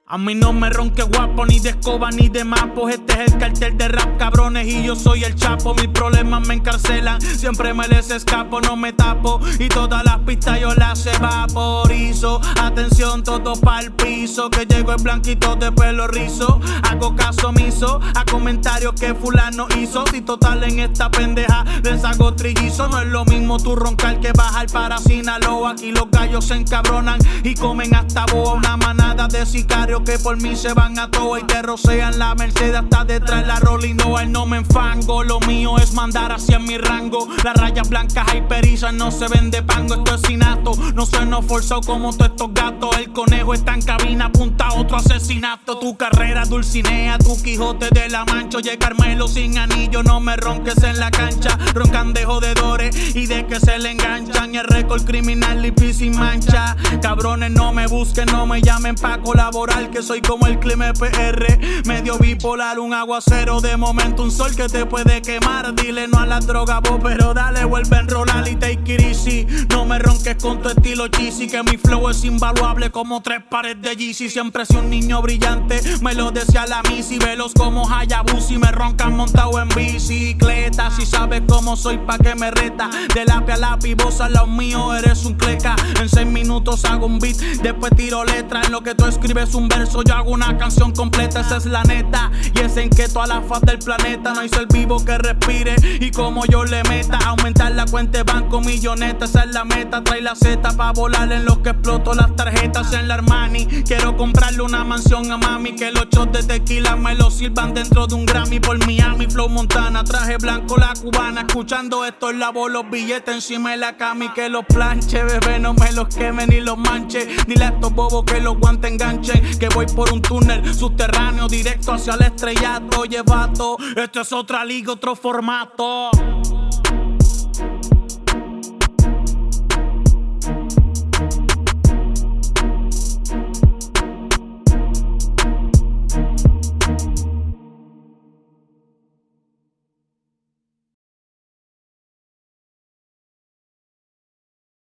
A mí no me ronque guapo, ni de escoba, ni de mapos. Este es el cartel de rap, cabrones, y yo soy el chapo. Mis problemas me encarcelan, siempre me les escapo, no me tapo. Y todas las pistas yo las evaporizo. Atención, todo pa'l piso, que llego en blanquito de pelo rizo. Hago caso omiso a comentarios que fulano hizo. Si total en esta pendeja les hago trillizo. No es lo mismo tu roncar que bajar para Sinaloa. Aquí los gallos se encabronan y comen hasta boa. Una manada de sicarios que por mí se van a toa y te rocean la Mercedes hasta detrás la Rolling. No, él no me enfango, lo mío es mandar hacia mi rango. Las rayas blancas hyperizan, no se ven de pango. Esto es sinato, no sueno forzado como todos estos gatos. El conejo está en cabina, apunta a otro asesinato. Tu carrera Dulcinea, tu Quijote de la Mancha. Oye Carmelo sin anillo, no me ronques en la cancha. Roncan de jodedores y de que se le enganchan. Y el récord criminal limpio sin mancha. Cabrones no me busquen, no me llamen pa' colaborar, que soy como el clima PR, medio bipolar, un aguacero de momento, un sol que te puede quemar. Dile no a las drogas, vos, pero dale, vuelve a enrolar y take it easy. No me ronques con tu estilo cheesy, que mi flow es invaluable como 3 pares de Yeezy. Siempre soy un niño brillante, me lo decía la Missy. Velos como Hayabusa y me roncan montado en bicicleta. Si sabes cómo soy, pa' que me reta. De lápiz a lápiz, vos al lado mío eres un cleca. En 6 minutos hago un beat, después tiro letra. En lo que tú escribes un verso, yo hago una canción completa, esa es la neta. Y es en que toda la faz del planeta no hay ser vivo que respire. Y como yo le meta, aumentar la cuenta de banco milloneta, esa es la meta. Trae la Z pa' volar en los que exploto las tarjetas en la Armani. Quiero comprarle una mansión a mami, que los shots de tequila me lo sirvan dentro de un Grammy. Por Miami, Flow Montana, traje blanco la cubana. Escuchando esto lavo los billetes encima de la cami. Que los planche, bebé, no me los quemen ni los manche. Dile a estos bobos que los guantes enganchen, que voy por un túnel subterráneo directo hacia el estrellato. Oye vato, esto es otra liga, otro formato.